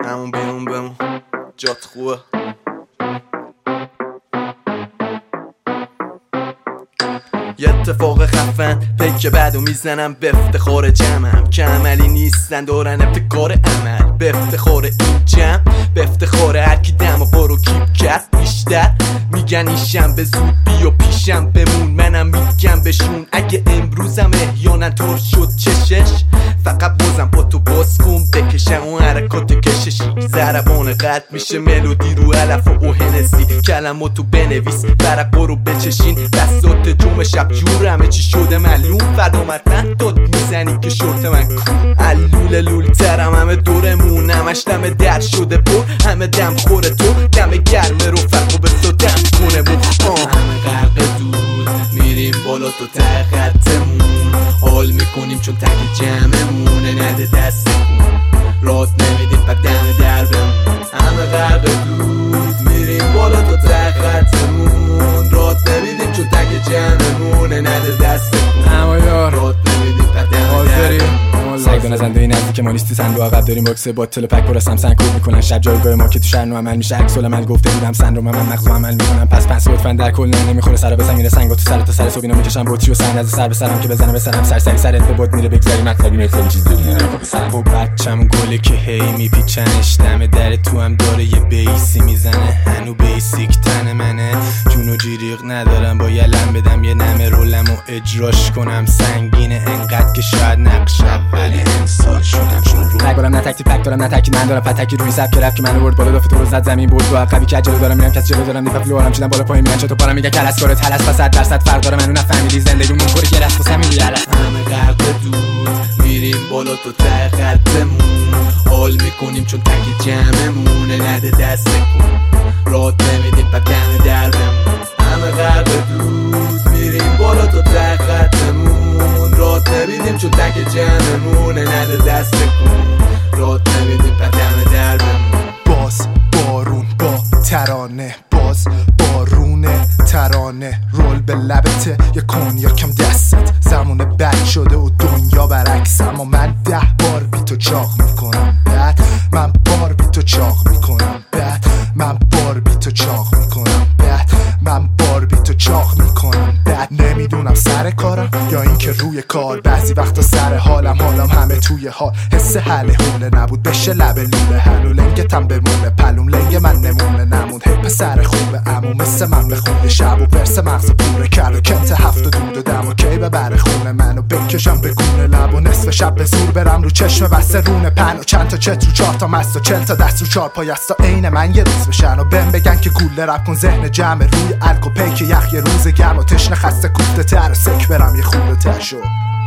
همون بیرون بمون، جات خوبه. یه اتفاق خفن پیک بعدو میزنم به افتخار جمعم که عملی نیستن دورن ابتکار عمل. به افتخار این جمع، به افتخار هرکی دم و برو کیپ کرد بیشتر. میگن ایشم به زود بیا پیشم بمون، منم میگم بشون اگه امروزم احیانا طور شد چشش. فقط بازم با تو باز کن بکشم اون حرکات کششی. ضربان قد میشه ملودی رو علف و هنسی. کلماتو بنویس برق برو بچشین. بساط جمع شب جور همه چی شده معلوم. فردا مردن داد میزنی که شورت من کن. علول لول ترم همه دورمون، همش دم در شده پر. همه دم خوره تو دم گرمه رو فرقو به تو دم کنه بو. همه غرق دود میریم بالا تو ته خطمون. حال میکنیم چون تک جمعمونه. نده دست کن رات نمیدیم پا دم در بمون. همه غرق دود میریم بالا تو ته خطمون. رات نمیدیم چون تک جمعمونه. نده دست کن اما یار رات نمیدیم پا دم در بمون. سگ دو نزنده این نزدیک ما نیستی سندو عقب داریم باکس باطل پک برستم سن کود میکنن. شب جایگاه ما که تو شهر نو عمل میشه. عکس العمل گفته بودم سندروم من مغزو عمل میکنم. پس لطفا در کل نمیخوره سر به زمین سنگا تو سر تا سر صبح اینا میکشم بطری و سنگ از سر به سرم که بزنم به سرم. سرسری سرت به بود میره بگذاری مطلبی نمیخوام چیز دیگه نمیخوام. و بچم گله که هی میپیچنش دم در تو هم داره یه بیسی میزنه. هنو بیسیک تن منه جون و جیریق ندارم با یلم بدم یه نمه رولم و اجراش کنم. سنگینه انقدر که شاید نقش اولی انسان شدم چون رو نگارم نه تکتی پک دارم نه تکی من دارم پتکی روی سب که رفت که منو برد بالا دافت رو زد زمین بود. با عقبی که عجله دارم میرم کسی جلو دارم دیپا فلورم شدم بالا پایین میرم چطور پارم میگه کلاس کارت هلس پس 100% فرق داره منو نفهمیدی زندگیمون پر گرست واسه میگی هلس. همه غرق دود میریم بالا تو ته خطمون. حال میکنیم چون تک جمعمونه. نده دست کن رات نمیدیم پا دم در بمون. همه غرق دود میریم بالا تو ته خطمون. رات نمیدیم چون تک جمعمونه. نده دست کن رات نمیدیم پا دم در بمون. باز بارون با ترانه، باز بارونه ترانه. رول به لبته یه کنیاکم دستت. زمان بد شده و دنیا برعکس. اما من 10 بار بی تو چاق میکنم بعد. من بار بی تو چاق میکنم بعد. من بار بی تو چاق میکنم بعد. من بار بی تو چاق میکنم بعد. نمیدونم سر کارم یا اینکه روی کار. بعضی وقتا سر حالم همه توی حال. حس حل حوله نبود بشه لب لوله. هنو لنگتم بمونه پلوم لنگ من نمونه نموند. هی پسر خوبه امو مثل من بخونه. شب و پرس مغز پوره کرد و کنت هفت و دود و دم و کی ببره خونه منو بکشم بگونه لب و نصف شب به زور برم رو چشم بسته رونه پن و چند تا چت رو 4 تا مست و 40 تا دست رو 4 پای است تا عین من یه روز بشن و بهم بگن که گوله رپ کن ذهن جمع روی الک و پیک یخ یه روز گرم و تشنه خسته کوفته تر و سک برم یه خورده تشو.